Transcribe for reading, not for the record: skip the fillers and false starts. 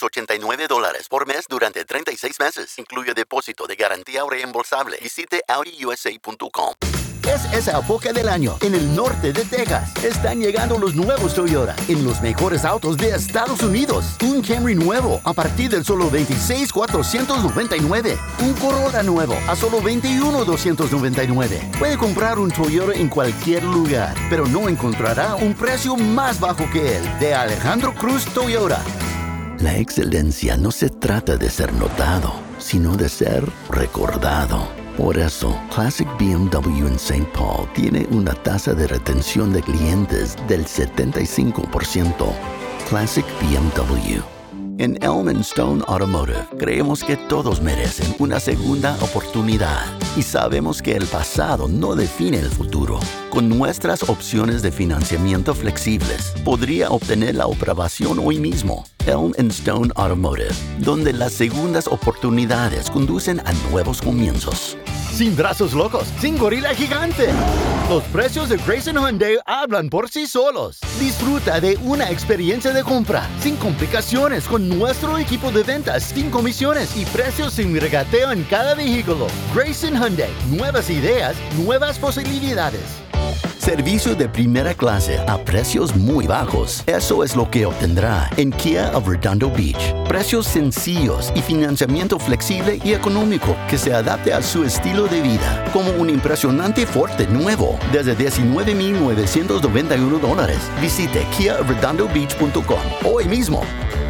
$289 por mes durante 36 meses. Incluye depósito de garantía o reembolsable. Visite AudiUSA.com. Es esa época del año en el norte de Texas. Están llegando los nuevos Toyota en los mejores autos de Estados Unidos. Un Camry nuevo a partir del solo $26,499. Un Corolla nuevo a solo $21,299. Puede comprar un Toyota en cualquier lugar, pero no encontrará un precio más bajo que el de Alejandro Cruz Toyota. La excelencia no se trata de ser notado, sino de ser recordado. Por eso, Classic BMW en St. Paul tiene una tasa de retención de clientes del 75%. Classic BMW. En Elm & Stone Automotive, creemos que todos merecen una segunda oportunidad y sabemos que el pasado no define el futuro. Con nuestras opciones de financiamiento flexibles, podría obtener la aprobación hoy mismo. Elm & Stone Automotive, donde las segundas oportunidades conducen a nuevos comienzos. Sin brazos locos, sin gorila gigante. Los precios de Grayson Hyundai hablan por sí solos. Disfruta de una experiencia de compra sin complicaciones con nuestro equipo de ventas, sin comisiones y precios sin regateo en cada vehículo. Grayson Hyundai, nuevas ideas, nuevas posibilidades. Servicio de primera clase a precios muy bajos. Eso es lo que obtendrá en Kia of Redondo Beach. Precios sencillos y financiamiento flexible y económico que se adapte a su estilo de vida. Como un impresionante Forte nuevo desde $19,991. Visite KiaRedondoBeach.com hoy mismo.